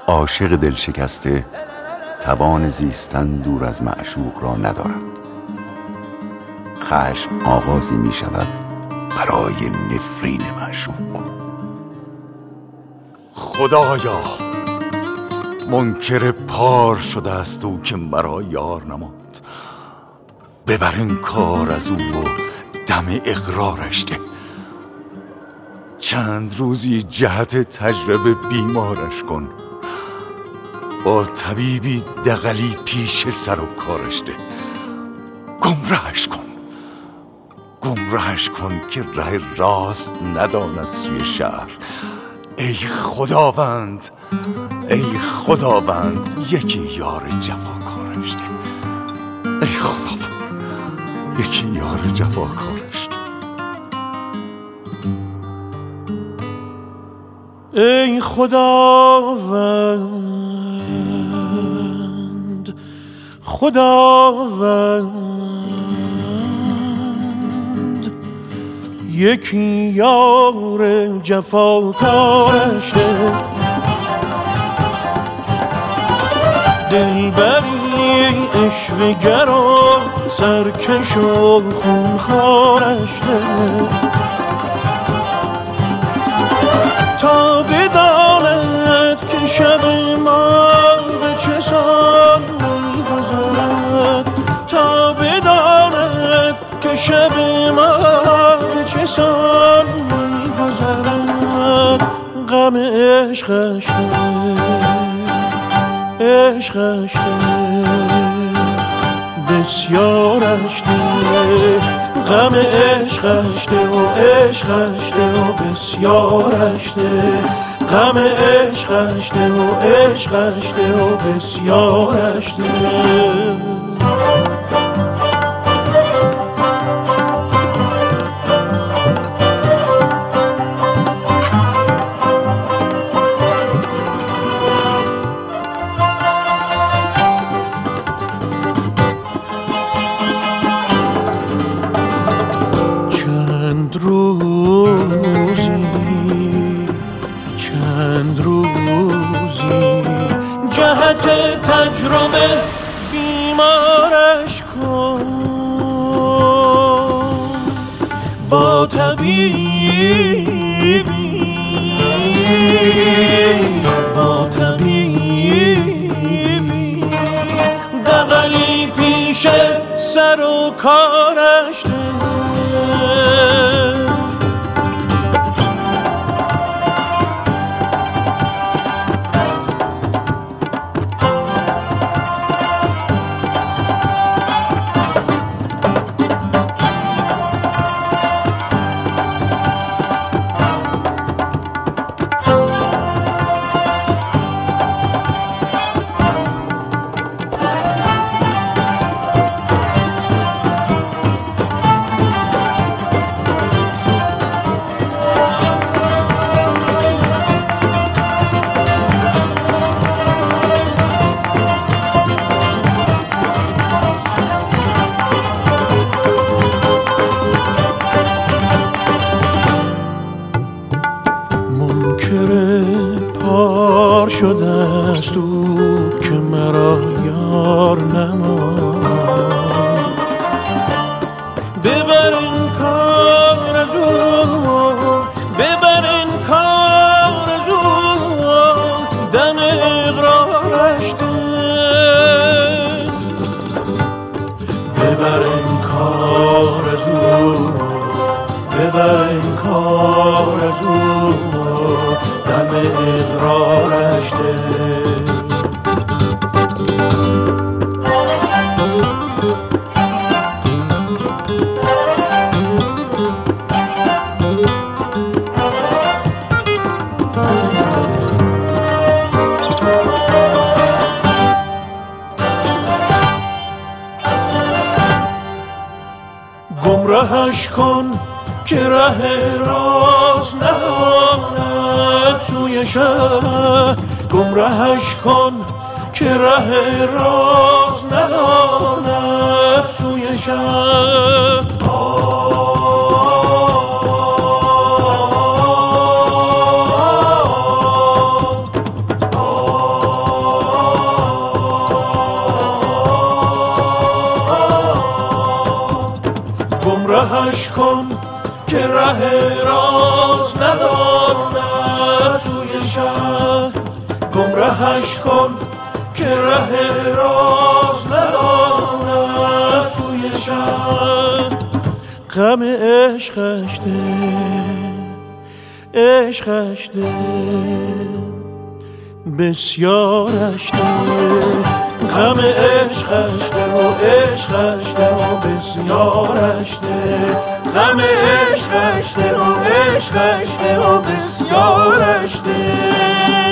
عاشق دل شکسته توان زیستن دور از معشوق را ندارد. خشم آغازی می شود برای نفرین معشوق. خدایا، منکر پار شده است او که مرا یار نماند. ببر این کار از او و دم اقرارش ده. چند روزی جهت تجربه بیمارش کن، با طبیبی دغلی پیش سر و کارش ده. گمراهش کن که ره راست نداند سوی شهر. ای خداوند یکی یار جفاکارش ده. ای خداوند یکی یار جفاکارش ده. ای خداوند یکی یار جفاکارش ده. دلبری عشوه‌گر و سرکش و خونخوارش ده. تا بداند که شب ما به چه سان می‌گذرد، تا بداند که شب ما به چه سان می‌گذرد. غم عشقش بسیارش ده. غم عشقش ده و عشقش ده و بسیارش ده. غم عشقش ده و عشقش ده و بسیارش ده. چند روزی جهت تجربه بیمارش کن، با طبیبی دغلی پیش سر و کارش ده. پار شده است او که مرا یار نماند. ببر این کار از او، ببر این کار از او، دم اقرارش ده. ببر این کار از او، ببر این کار از او، دم اقرارش ده. گمراهش کن که ره راست نداند سوی شهر. گمراهش کن که ره راست نداند سوی شهر. گمرهش کن که ره راز نداند سوی شهر، گمرهش کن که ره راز نداند سوی شهر. غم عشقش ده، عشقش ده، بسیارش ده. غم عشقش ده و عشقش ده و بسیارش ده. غم عشقش ده و عشقش ده و بسیارش ده.